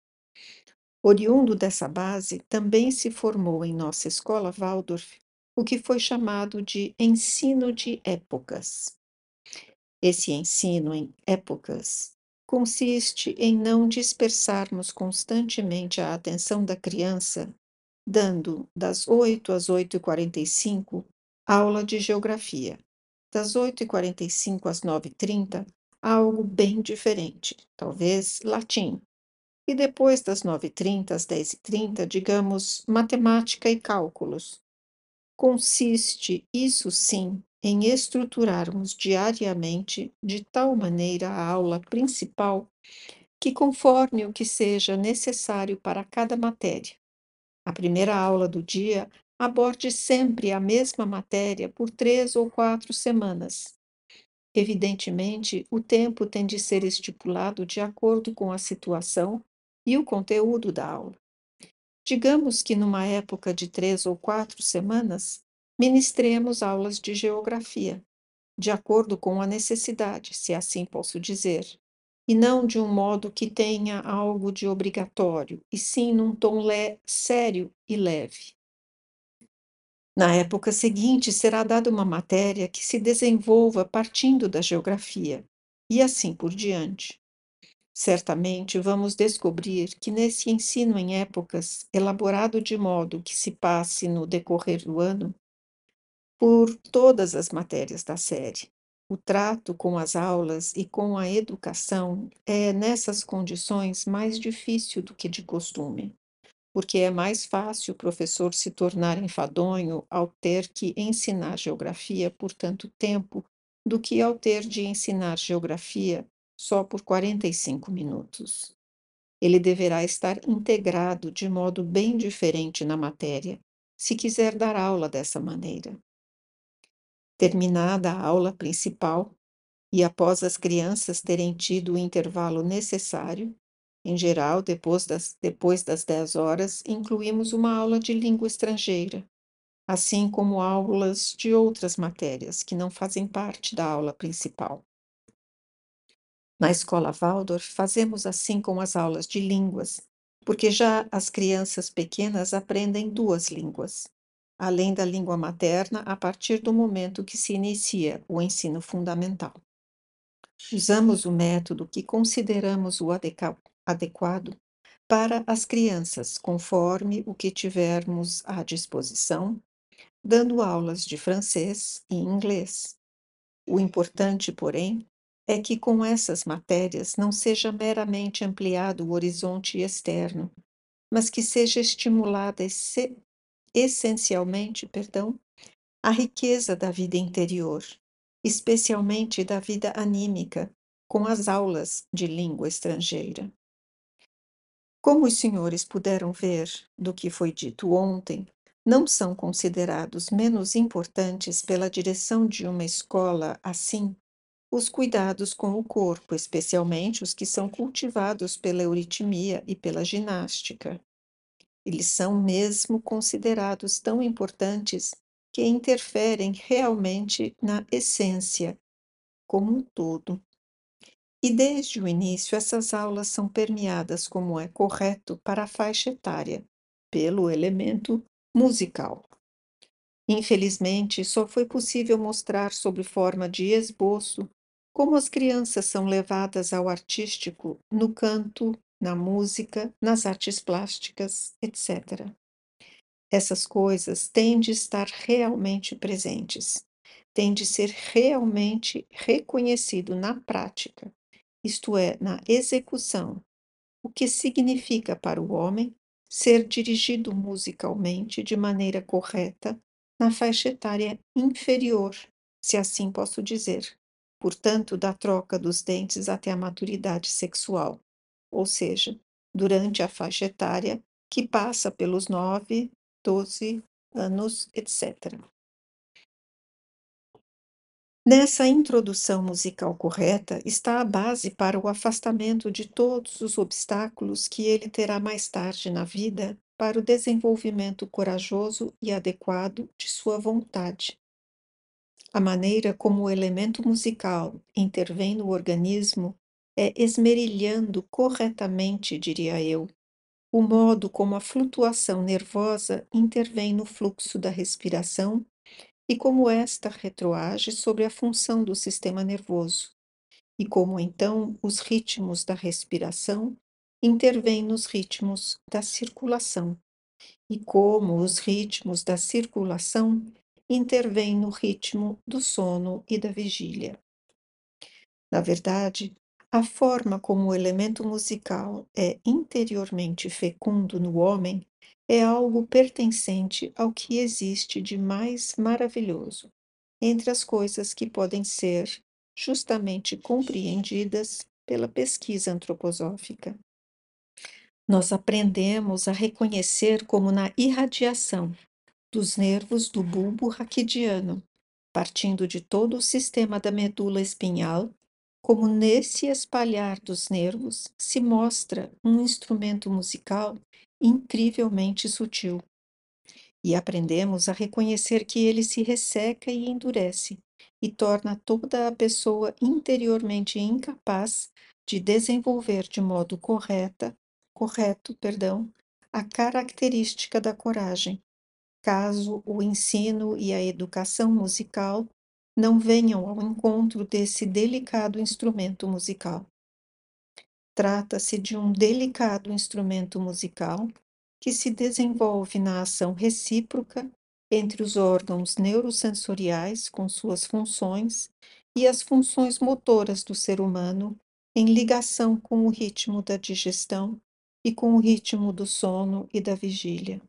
Oriundo dessa base, também se formou em nossa escola Waldorf o que foi chamado de ensino de épocas. Esse ensino em épocas consiste em não dispersarmos constantemente a atenção da criança, dando das 8 às 8h45 aula de geografia, das 8h45 às 9h30 algo bem diferente, talvez latim, e depois das 9h30 às 10h30, digamos, matemática e cálculos. Consiste, isso sim, em estruturarmos diariamente de tal maneira a aula principal que conforme o que seja necessário para cada matéria. A primeira aula do dia aborde sempre a mesma matéria por 3 ou 4 semanas. Evidentemente, o tempo tem de ser estipulado de acordo com a situação e o conteúdo da aula. Digamos que numa época de 3 ou 4 semanas, ministremos aulas de geografia, de acordo com a necessidade, se assim posso dizer, e não de um modo que tenha algo de obrigatório, e sim num tom sério e leve. Na época seguinte, será dada uma matéria que se desenvolva partindo da geografia, e assim por diante. Certamente vamos descobrir que nesse ensino em épocas, elaborado de modo que se passe no decorrer do ano, por todas as matérias da série. O trato com as aulas e com a educação é, nessas condições, mais difícil do que de costume, porque é mais fácil o professor se tornar enfadonho ao ter que ensinar geografia por tanto tempo do que ao ter de ensinar geografia só por 45 minutos. Ele deverá estar integrado de modo bem diferente na matéria, se quiser dar aula dessa maneira. Terminada a aula principal, e após as crianças terem tido o intervalo necessário, em geral, depois das 10 horas, incluímos uma aula de língua estrangeira, assim como aulas de outras matérias que não fazem parte da aula principal. Na escola Waldorf, fazemos assim com as aulas de línguas, porque já as crianças pequenas aprendem 2 línguas, além da língua materna, a partir do momento que se inicia o ensino fundamental. Usamos o método que consideramos o adequado para as crianças, conforme o que tivermos à disposição, dando aulas de francês e inglês. O importante, porém, é que com essas matérias não seja meramente ampliado o horizonte externo, mas que seja estimulada essencialmente, a riqueza da vida interior, especialmente da vida anímica, com as aulas de língua estrangeira. Como os senhores puderam ver do que foi dito ontem, não são considerados menos importantes pela direção de uma escola assim os cuidados com o corpo, especialmente os que são cultivados pela euritmia e pela ginástica. Eles são mesmo considerados tão importantes que interferem realmente na essência como um todo. E desde o início, essas aulas são permeadas, como é correto, para a faixa etária, pelo elemento musical. Infelizmente, só foi possível mostrar sob forma de esboço como as crianças são levadas ao artístico no canto, na música, nas artes plásticas, etc. Essas coisas têm de estar realmente presentes, têm de ser realmente reconhecido na prática, isto é, na execução, o que significa para o homem ser dirigido musicalmente de maneira correta na faixa etária inferior, se assim posso dizer, portanto, da troca dos dentes até a maturidade sexual, ou seja, durante a faixa etária que passa pelos 9, 12 anos, etc. Nessa introdução musical correta está a base para o afastamento de todos os obstáculos que ele terá mais tarde na vida para o desenvolvimento corajoso e adequado de sua vontade. A maneira como o elemento musical intervém no organismo é esmerilhando corretamente, diria eu, o modo como a flutuação nervosa intervém no fluxo da respiração e como esta retroage sobre a função do sistema nervoso, e como então os ritmos da respiração intervêm nos ritmos da circulação, e como os ritmos da circulação intervêm no ritmo do sono e da vigília. Na verdade, a forma como o elemento musical é interiormente fecundo no homem é algo pertencente ao que existe de mais maravilhoso entre as coisas que podem ser justamente compreendidas pela pesquisa antroposófica. Nós aprendemos a reconhecer como na irradiação dos nervos do bulbo raquidiano, partindo de todo o sistema da medula espinhal, como nesse espalhar dos nervos se mostra um instrumento musical incrivelmente sutil. E aprendemos a reconhecer que ele se resseca e endurece, e torna toda a pessoa interiormente incapaz de desenvolver de modo correto, a característica da coragem, caso o ensino e a educação musical não venham ao encontro desse delicado instrumento musical. Trata-se de um delicado instrumento musical que se desenvolve na ação recíproca entre os órgãos neurosensoriais com suas funções e as funções motoras do ser humano em ligação com o ritmo da digestão e com o ritmo do sono e da vigília.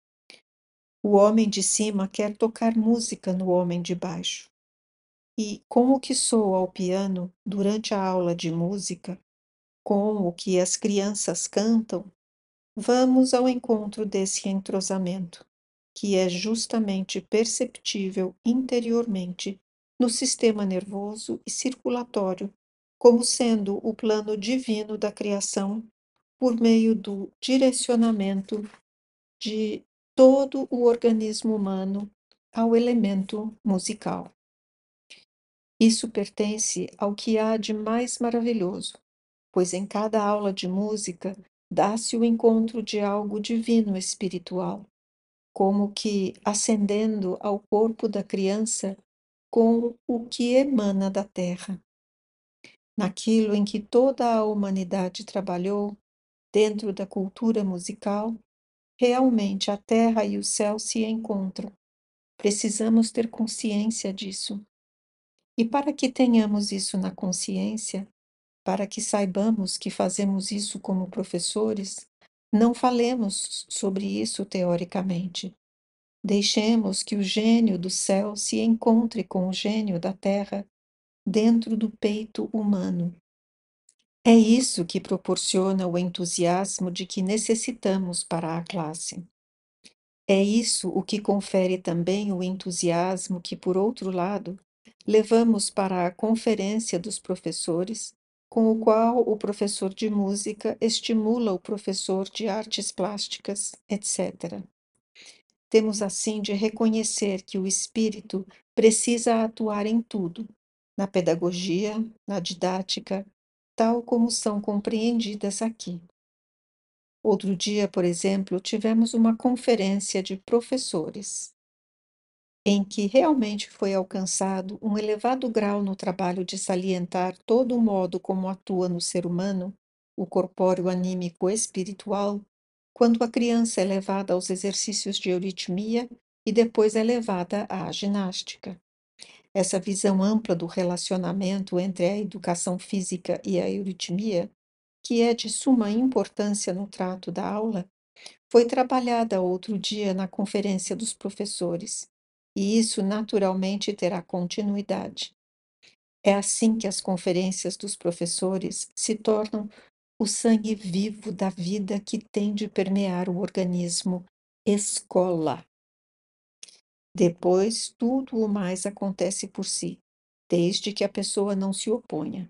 O homem de cima quer tocar música no homem de baixo. E com o que soa ao piano durante a aula de música, com o que as crianças cantam, vamos ao encontro desse entrosamento, que é justamente perceptível interiormente no sistema nervoso e circulatório, como sendo o plano divino da criação por meio do direcionamento de todo o organismo humano ao elemento musical. Isso pertence ao que há de mais maravilhoso, pois em cada aula de música dá-se o encontro de algo divino espiritual, como que ascendendo ao corpo da criança com o que emana da terra. Naquilo em que toda a humanidade trabalhou, dentro da cultura musical, realmente a terra e o céu se encontram. Precisamos ter consciência disso. E para que tenhamos isso na consciência, para que saibamos que fazemos isso como professores, não falemos sobre isso teoricamente. Deixemos que o gênio do céu se encontre com o gênio da terra dentro do peito humano. É isso que proporciona o entusiasmo de que necessitamos para a classe. É isso o que confere também o entusiasmo que, por outro lado, levamos para a conferência dos professores com o qual o professor de música estimula o professor de artes plásticas, etc. Temos assim de reconhecer que o espírito precisa atuar em tudo, na pedagogia, na didática, tal como são compreendidas aqui. Outro dia, por exemplo, tivemos uma conferência de professores, em que realmente foi alcançado um elevado grau no trabalho de salientar todo o modo como atua no ser humano o corpóreo anímico espiritual, quando a criança é levada aos exercícios de euritmia e depois é levada à ginástica. Essa visão ampla do relacionamento entre a educação física e a euritmia, que é de suma importância no trato da aula, foi trabalhada outro dia na conferência dos professores, e isso naturalmente terá continuidade. É assim que as conferências dos professores se tornam o sangue vivo da vida que tem de permear o organismo escola. Depois, tudo o mais acontece por si, desde que a pessoa não se oponha.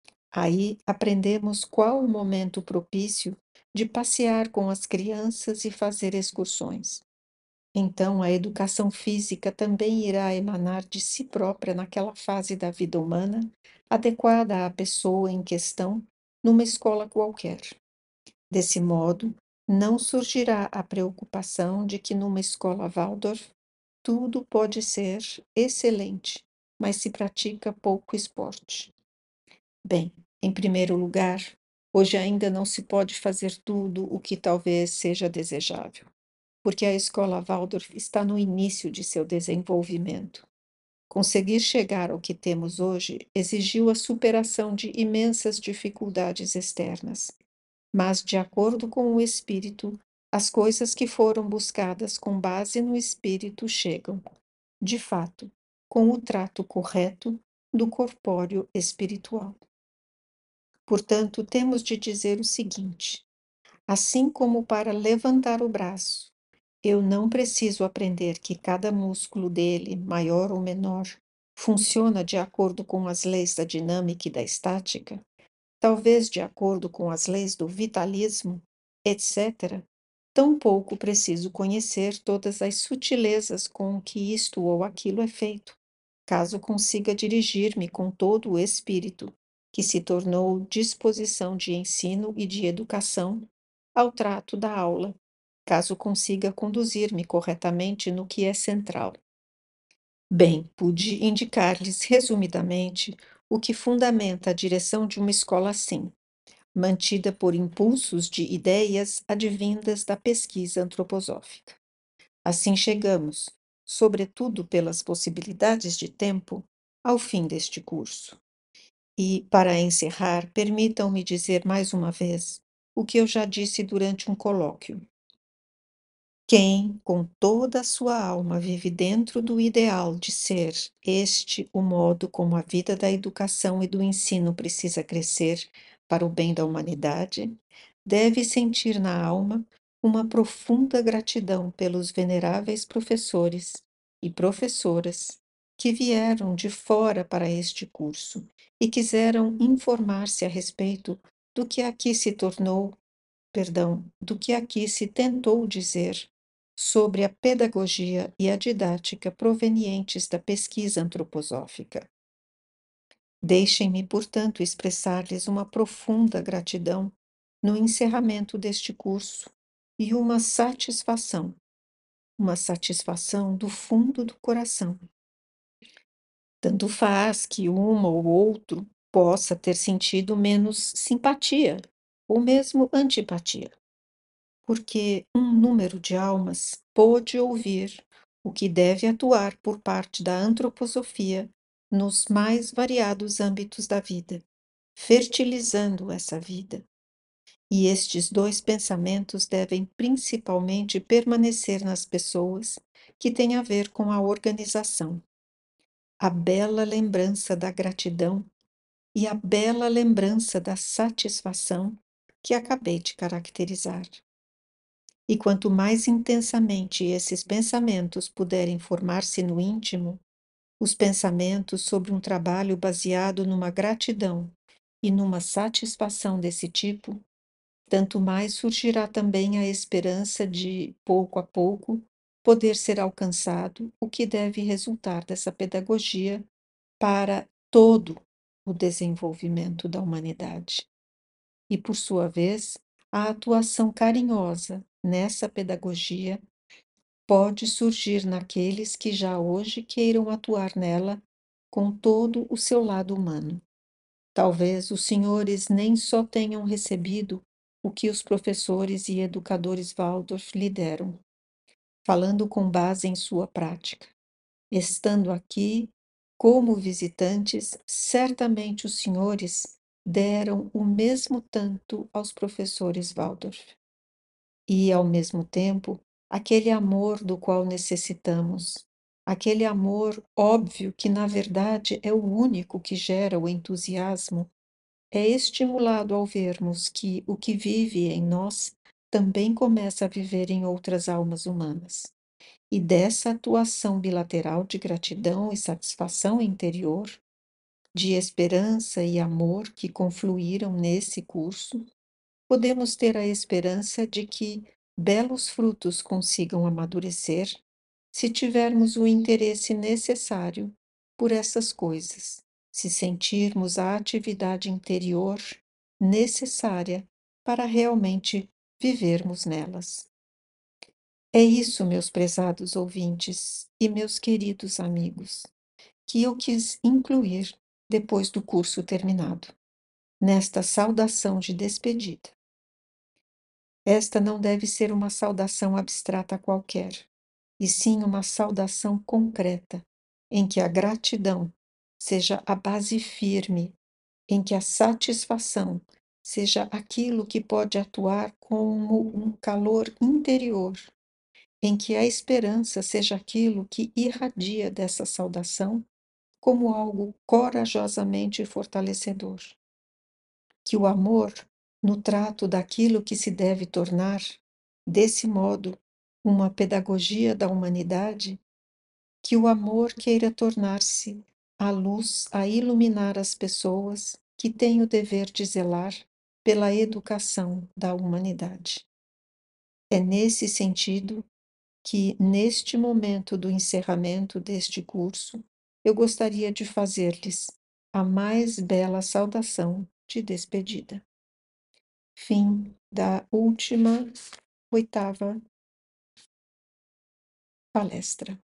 Aí aprendemos qual o momento propício de passear com as crianças e fazer excursões. Então, a educação física também irá emanar de si própria naquela fase da vida humana, adequada à pessoa em questão, numa escola qualquer. Desse modo, não surgirá a preocupação de que numa escola Waldorf tudo pode ser excelente, mas se pratica pouco esporte. Bem, em primeiro lugar, hoje ainda não se pode fazer tudo o que talvez seja desejável, porque a escola Waldorf está no início de seu desenvolvimento. Conseguir chegar ao que temos hoje exigiu a superação de imensas dificuldades externas, mas, de acordo com o espírito, as coisas que foram buscadas com base no espírito chegam, de fato, com o trato correto do corpóreo espiritual. Portanto, temos de dizer o seguinte: assim como para levantar o braço, eu não preciso aprender que cada músculo dele, maior ou menor, funciona de acordo com as leis da dinâmica e da estática, talvez de acordo com as leis do vitalismo, etc., tampouco preciso conhecer todas as sutilezas com que isto ou aquilo é feito, caso consiga dirigir-me com todo o espírito, que se tornou disposição de ensino e de educação, ao trato da aula, caso consiga conduzir-me corretamente no que é central. Bem, pude indicar-lhes resumidamente o que fundamenta a direção de uma escola assim, mantida por impulsos de ideias advindas da pesquisa antroposófica. Assim chegamos, sobretudo pelas possibilidades de tempo, ao fim deste curso. E, para encerrar, permitam-me dizer mais uma vez o que eu já disse durante um colóquio. Quem, com toda a sua alma, vive dentro do ideal de ser este o modo como a vida da educação e do ensino precisa crescer para o bem da humanidade, deve sentir na alma uma profunda gratidão pelos veneráveis professores e professoras que vieram de fora para este curso e quiseram informar-se a respeito do que aqui se tornou, perdão, do que aqui se tentou dizer sobre a pedagogia e a didática provenientes da pesquisa antroposófica. Deixem-me, portanto, expressar-lhes uma profunda gratidão no encerramento deste curso e uma satisfação do fundo do coração. Tanto faz que uma ou outro possa ter sentido menos simpatia ou mesmo antipatia, porque um número de almas pôde ouvir o que deve atuar por parte da antroposofia nos mais variados âmbitos da vida, fertilizando essa vida. E estes dois pensamentos devem principalmente permanecer nas pessoas que têm a ver com a organização. A bela lembrança da gratidão e a bela lembrança da satisfação que acabei de caracterizar. E quanto mais intensamente esses pensamentos puderem formar-se no íntimo, os pensamentos sobre um trabalho baseado numa gratidão E numa satisfação desse tipo, tanto mais surgirá também a esperança de, pouco a pouco, poder ser alcançado o que deve resultar dessa pedagogia para todo o desenvolvimento da humanidade. E, por sua vez, a atuação carinhosa nessa pedagogia pode surgir naqueles que já hoje queiram atuar nela com todo o seu lado humano. Talvez os senhores nem só tenham recebido o que os professores e educadores Waldorf lhe deram, falando com base em sua prática. Estando aqui como visitantes, certamente os senhores deram o mesmo tanto aos professores Waldorf. E, ao mesmo tempo, aquele amor do qual necessitamos, aquele amor óbvio que, na verdade, é o único que gera o entusiasmo, é estimulado ao vermos que o que vive em nós também começa a viver em outras almas humanas. E dessa atuação bilateral de gratidão e satisfação interior, de esperança e amor que confluíram nesse curso, podemos ter a esperança de que belos frutos consigam amadurecer se tivermos o interesse necessário por essas coisas, se sentirmos a atividade interior necessária para realmente vivermos nelas. É isso, meus prezados ouvintes e meus queridos amigos, que eu quis incluir depois do curso terminado, nesta saudação de despedida. Esta não deve ser uma saudação abstrata qualquer, e sim uma saudação concreta, em que a gratidão seja a base firme, em que a satisfação seja aquilo que pode atuar como um calor interior, em que a esperança seja aquilo que irradia dessa saudação como algo corajosamente fortalecedor. Que o amor, no trato daquilo que se deve tornar, desse modo, uma pedagogia da humanidade, que o amor queira tornar-se a luz a iluminar as pessoas que têm o dever de zelar pela educação da humanidade. É nesse sentido que, neste momento do encerramento deste curso, eu gostaria de fazer-lhes a mais bela saudação de despedida. Fim da última, 8ª palestra.